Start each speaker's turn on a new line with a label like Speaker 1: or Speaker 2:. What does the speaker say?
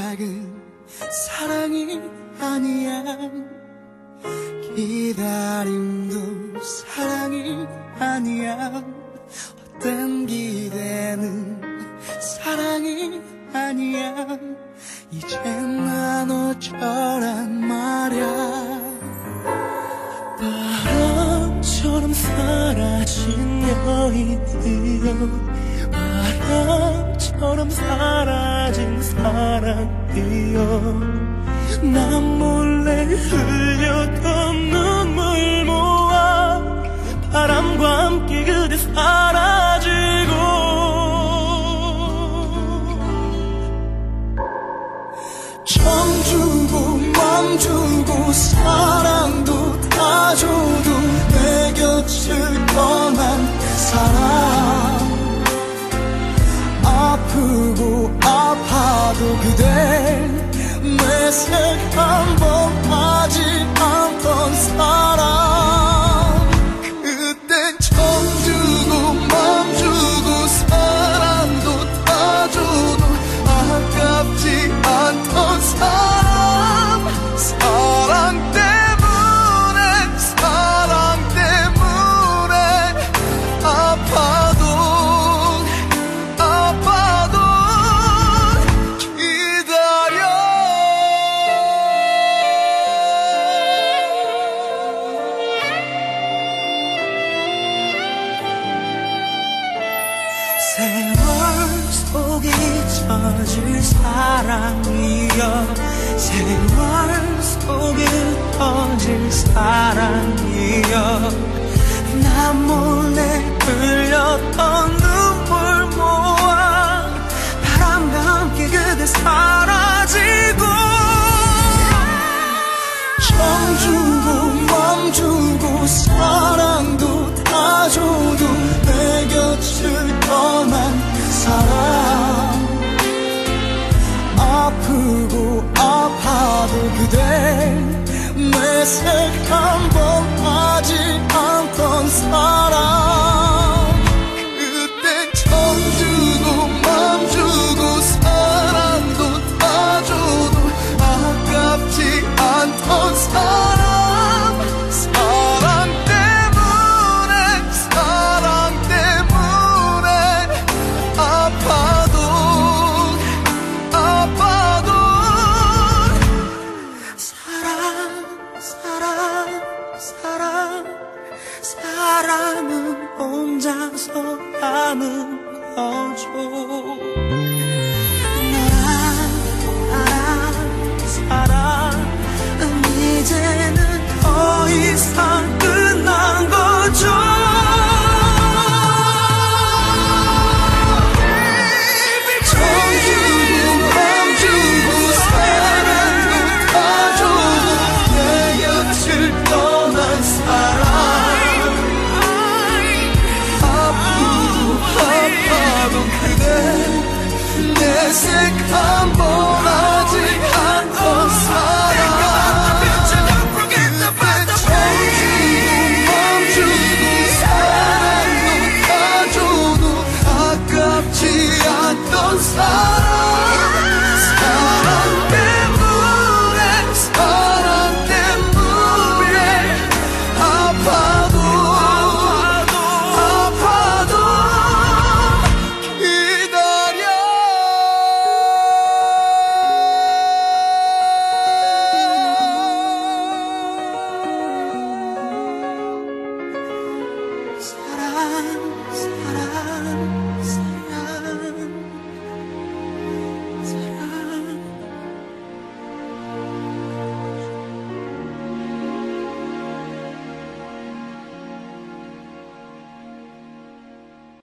Speaker 1: 시작은 사랑이 아니야. 기다림도 사랑이 아니야. 어떤 기대는 사랑이 아니야. 이젠 난 어쩌란 말야. 바람처럼 사라진 여인이여, 바람처럼 사라진 사랑이여, 난 몰래 흘렸던 눈물 모아 바람과 함께 그대 사라지고, 정 주고 맘 주고 사랑도 다 줘도 내 곁을 떠난 사랑, 아프고 아파도 그댈 내색 한번 하지 않던 사람. 그땐 정 주고 맘 주고 사랑도 다 줘도 아깝지 않던 사람. 사랑 때문에 사랑 때문에 아파도 아파도 기다려. 세월 속에 잊혀질 사랑이여, 세월 속에 터질 사랑이여, 나 몰래 흘렸던 눈물 모아 바람과 함께 그대 사라지고, 정 주고 맘 주고 사랑도 다 줘도 내 곁을 떠난 사람, 아프고 아파도 그댈 내색 한번 하지 않던 사람. 그땐 정 주고 맘 주고 사랑도 다 줘도 아깝지 않던 사람. 사랑 때문에 사랑 때문에 아파도 아파도 사랑은 혼자서 하는 거죠. 사랑은 이제는 더 이상 끝난 거죠. 내색 한번 하지 않던 사랑, 그때 정 주고 맘 주고 사랑도 다 줘도 아깝지 않던 사랑. 사랑 때문에 사랑 때문에 아파도 아파도 기다려. 사랑